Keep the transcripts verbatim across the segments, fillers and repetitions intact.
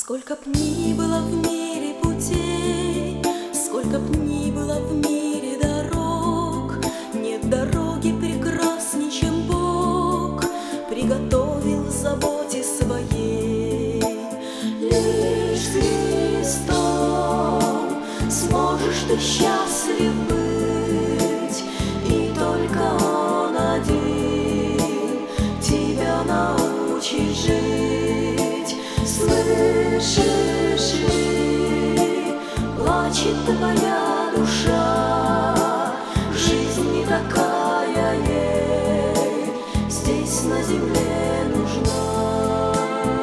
Сколько б ни было в мире путей, сколько б ни было в мире дорог, нет дороги прекрасней, чем Бог приготовил в заботе своей. Лишь с Христом сможешь ты счастлив быть, и только Он один тебя научит жить. Слышишь ли, плачет твоя душа, жизнь не такая ей здесь на земле нужна.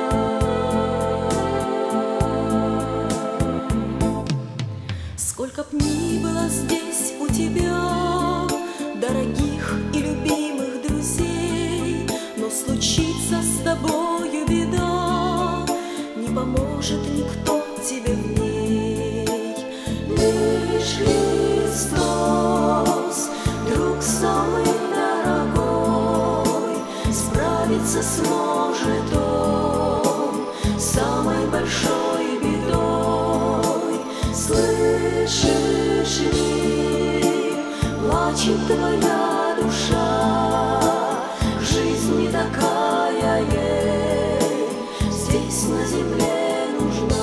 Сколько б ни было здесь у тебя дорогих и любимых друзей, но случится с тобою беда, не поможет никто тебе в ней. Лишь Христос, друг самый дорогой, справиться сможет Он с самой большой бедой. Слышишь ли, плачет твоя душа, жизнь не такая ей здесь на земле нужна.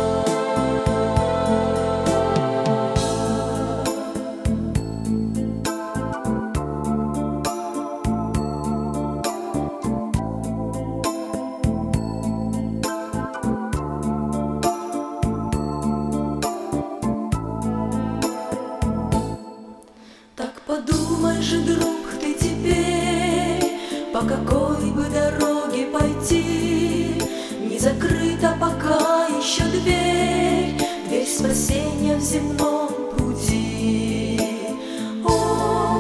Так подумай же, друг, ты теперь, по какой бы дороге пойти, не закрыта пока еще дверь, дверь спасения в земном пути. О,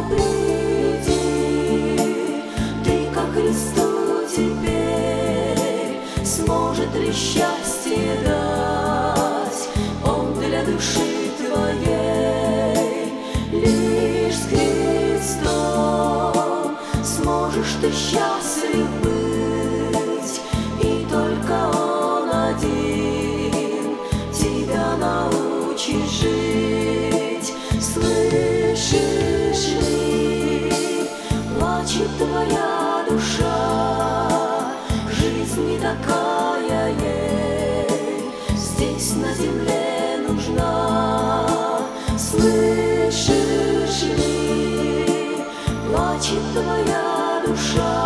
приди, ты ко Христу теперь, сможет ли счастье дать Он для души твоей. Лишь с Христом сможешь ты счастлив быть, и только Он один тебя научит жить. Слышишь ли, плачет твоя душа, жизнь не такая ей здесь на земле нужна. Слышишь ли, плачет твоя душа,